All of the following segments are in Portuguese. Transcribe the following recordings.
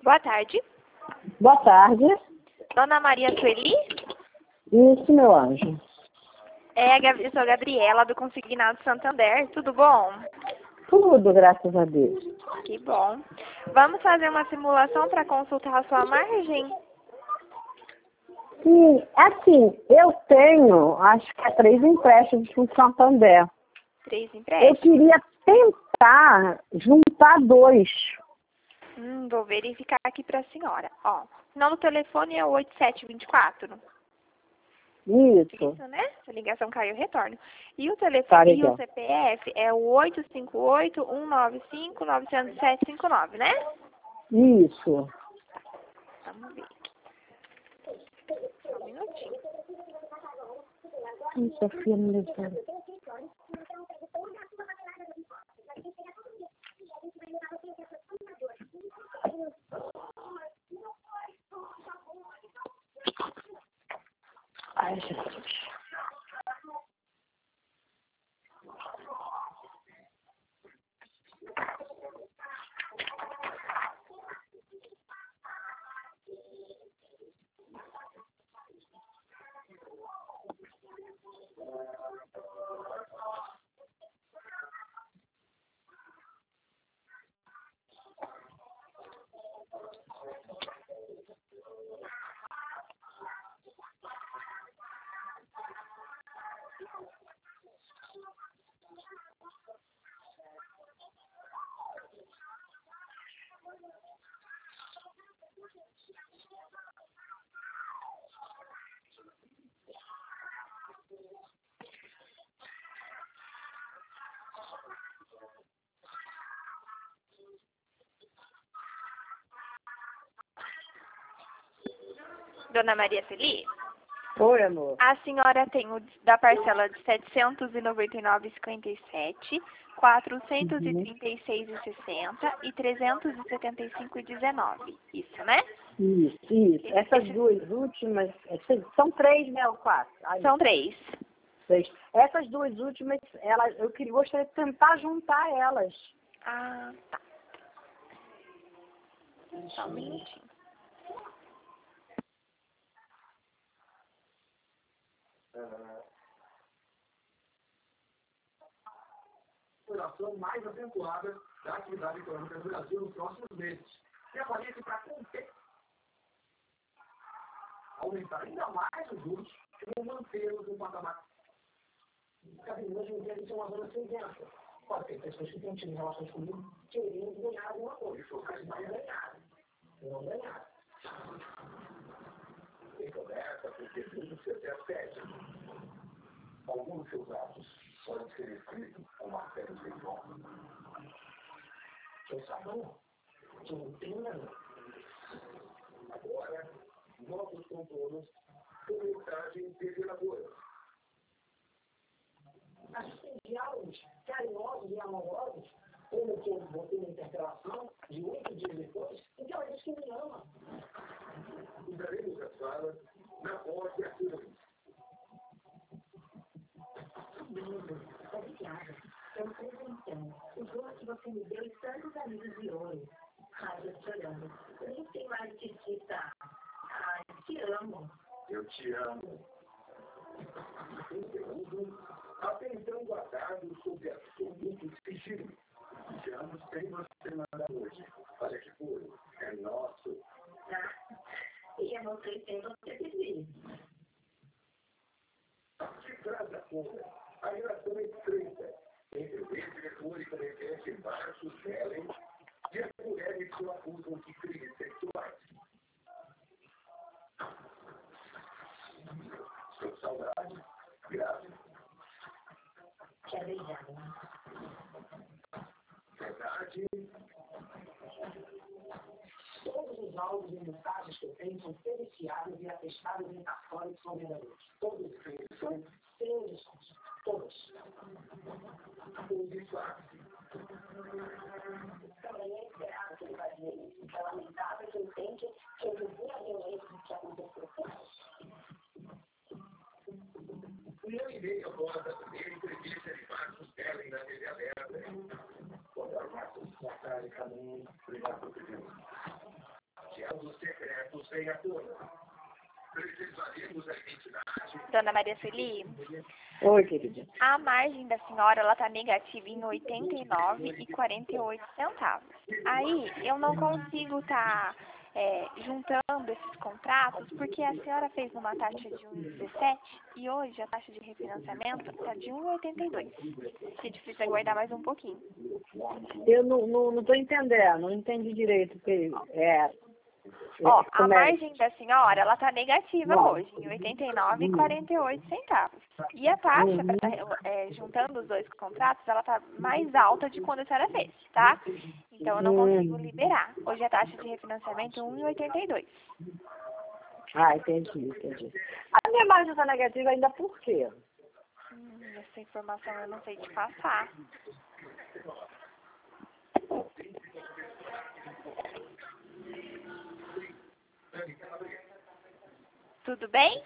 Boa tarde. Boa tarde. Dona Maria Sueli? Isso, meu anjo. Eu sou a Gabriela, do Consignado Santander. Tudo bom? Tudo, graças a Deus. Que bom. Vamos fazer uma simulação para consultar a sua margem? Sim, assim, eu tenho, acho que 3 empréstimos com o Santander. 3 Eu empréstimos? queria tentar juntar 2. Vou verificar aqui para a senhora. Ó, o final do telefone é o 8724. Isso. Isso, né? Se a ligação caiu, retorno. E o Tá telefone e o legal. CPF é o 858-195-90759, né? Isso. Vamos ver. Só um minutinho. Sofia me levou. Ai, Jesus. Dona Maria Feliz? Oi, amor. A senhora tem o da parcela de R$ 799,57, 436,60 e 375,19. Isso, né? Isso. Essas duas últimas, são 3, né, ou 4? São 3. 3. Essas duas últimas, gostaria de tentar juntar elas. Ah, tá. Só um minutinho. Exploração mais acentuada da atividade econômica do Brasil nos próximos meses. E aparece para conter, aumentar ainda mais os juros e mantê-los no patamar. Hoje em dia, isso é uma zona cinzenta. Pode ter pessoas que têm tido relações comigo querendo ganhar alguma coisa, mas não ganharam. Não ganharam. Tem começa porque tudo se repete. Alguns dos seus atos podem ser escritos com uma série de formas. Eu saiba não. Eu não tenho não. Agora, novos contornos com mensagem reveladora. A gente tem diálogos carinhosos e amorosos, como o que eu botei na interpelação, de 8 dias depois, em que ela diz que me ama. Usaremos as falas na voz e ações. Obrigada. Eu presentando. O dor que você me deu e tantos amigos de ouro. Ai, eu chorando. Eu nem sei mais o que digitar. Ai, te amo. Eu te amo. Conteúdo até então guardado sob absoluto sigilo. Te amo sem você nada hoje. Olha que puro. É nosso. E eu não sei sem você viver. De trás da conta, a relação é estreita entre o ex-diretor e presidente Márcio Sellen e as mulheres que o acusam de crimes sexuais. Sou saudade, grave. Te obrigada. Verdade. Todos os áudios e mensagens que eu tenho são periciados e atestados em cartórios que são verdadeiros. Todos os crimes são Sem lições. Todos. disfarces. Também é esperado que ele vai dizer isso. É lamentável que ele tente que eu devia ver isso que aconteceu. Um ano e meio após a primeira entrevista de Márcio Sellen na TV aberta, quando a Márcio Sellen caminho, obrigado por pedir. Dona Maria Sueli, Oi, querida. a margem da senhora ela está negativa em 89,48 centavos. Aí eu não consigo estar juntando esses contratos porque a senhora fez uma taxa de 1,17 e hoje a taxa de refinanciamento está de 1,82. Se é difícil aguardar mais um pouquinho. Eu não estou entendendo, não entendi direito. Ó, a como é? margem da senhora, ela tá negativa hoje, em 89,48 centavos. E a taxa, juntando os dois contratos, ela tá mais alta de quando a senhora fez, tá? Então, eu não consigo liberar. Hoje a taxa de refinanciamento é 1,82. Ah, entendi. A minha margem está negativa ainda por quê? Essa informação eu não sei te passar. Tudo bem?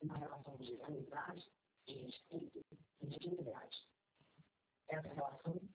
Essa relação